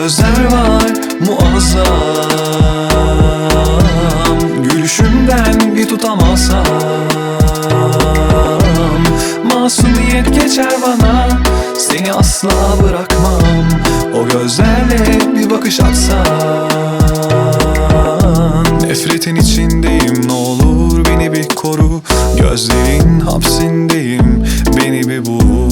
gözler var muazzam, gülüşünden bir tutamazsam. Masumiyet geçer bana, seni asla bırakmam. O gözlerle bir bakış atsan. Nefretin içindeyim, ne olur beni bir koru. Gözlerin hapsindeyim, beni bir bul.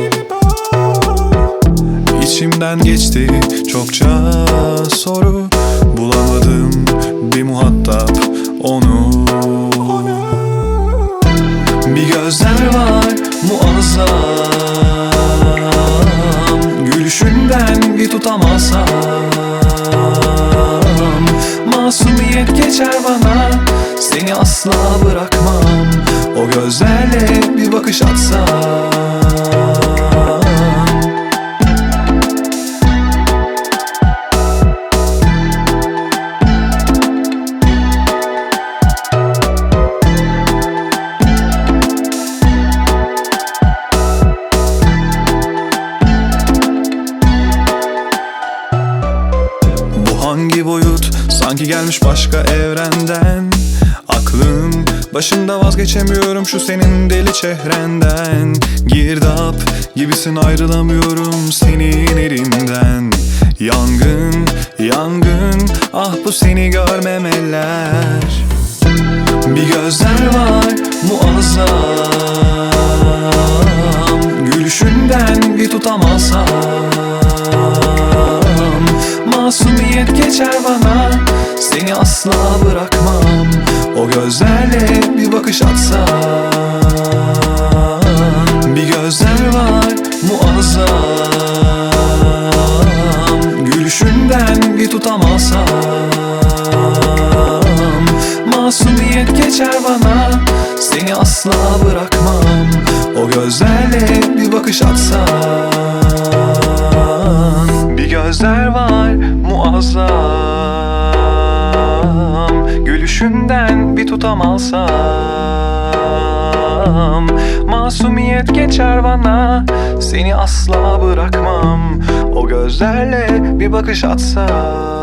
İçimden geçti çokça soru, bulamadım bir muhatap onu. Bir gözler var muazzam, gülüşünden bir tutamazsam. Masumiyet geçer bana, seni asla bırakmam. O gözlerle bir bakış atsan. Hangi boyut, sanki gelmiş başka evrenden. Aklım başında, vazgeçemiyorum şu senin deli çehrenden. Girdap gibisin, ayrılamıyorum senin elinden. Yangın, yangın, ah bu seni görmemeler. Bir gözler var muazzam, gülüşünden bir tutamazsam. Masumiyet geçer bana, seni asla bırakmam. O gözlerle bir bakış atsan. Bir gözler var muazzam, gülüşünden bir tutamazsam. Masumiyet geçer bana, seni asla bırakmam. O gözlerle bir bakış atsan. Bir gözler var muazzam, gülüşünden bir tutamazsam. Masumiyet geçer bana, seni asla bırakmam. O gözlerle bir bakış atsan.